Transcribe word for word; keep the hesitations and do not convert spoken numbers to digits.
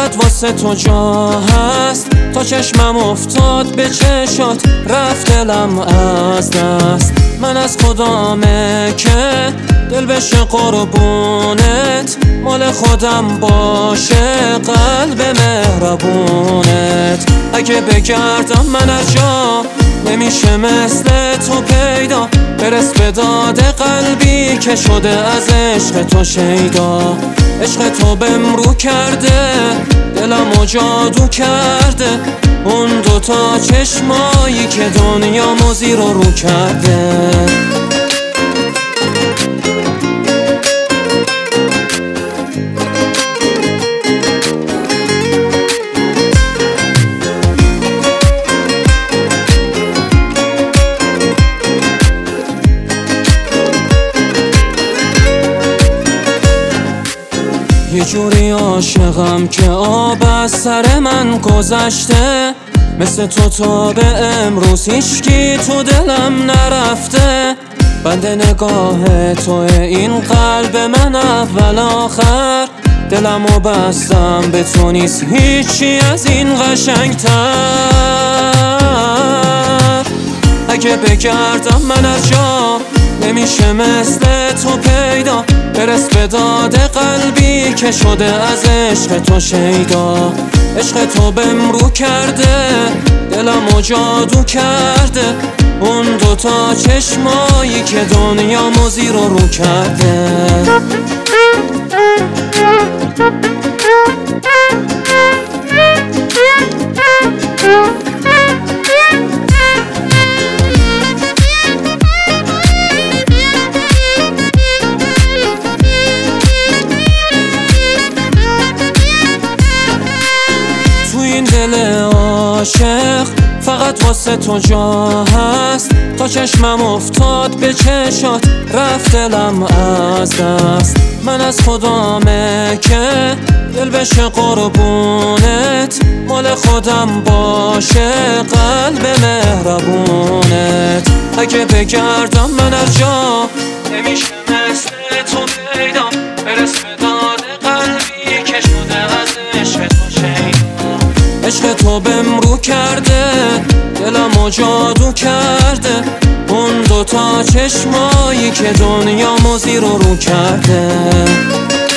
فقط واسه تو جا هست. تا چشمم افتاد به چشات رفت دلم از دست. من از خدامه که دل بشه قربونت، مال خودم باشه قلب مهربونت. اگه بگردم من از جا نمیشه مثل تو پیدا، برس به داد قلبی که شده از عشق تو شیدا. عشق تو بهم رو کرده، دلمو جادو کرده، اون دوتا چشمایی که دنیامو زیر و رو کرده. یه جوری عاشقم که آب از سر من گذشته، مثل تو تا به امروز هیچکی تو دلم نرفته. بند نگاه توه این قلب من اول آخر، دلمو بستم به تو نیست هیچی از این قشنگتر. اگه بگردم من از جا نمیشه مثل تو پیدا، برس به داد قلبی که شده از عشق تو شیدا. عشق تو بهم رو کرده، دلمو جادو کرده، اون دوتا چشمایی که دنیامو زیر و رو کرده. دل عاشق فقط واسه تو جا هست. تا چشمم افتاد به چشات رفت دلم از دست. من از خدامه که دل بشه قربونت، مال خودم باشه قلب مهربونت. اگه بگردم من از جا نمیشه مثل تو پیدا، برس به داد قلبی که شده از عشق تو شیدا. عشق تو بهم رو کرده، دلمو جادو کرده، اون دوتا چشمایی که دنیامو زیر و رو کرده.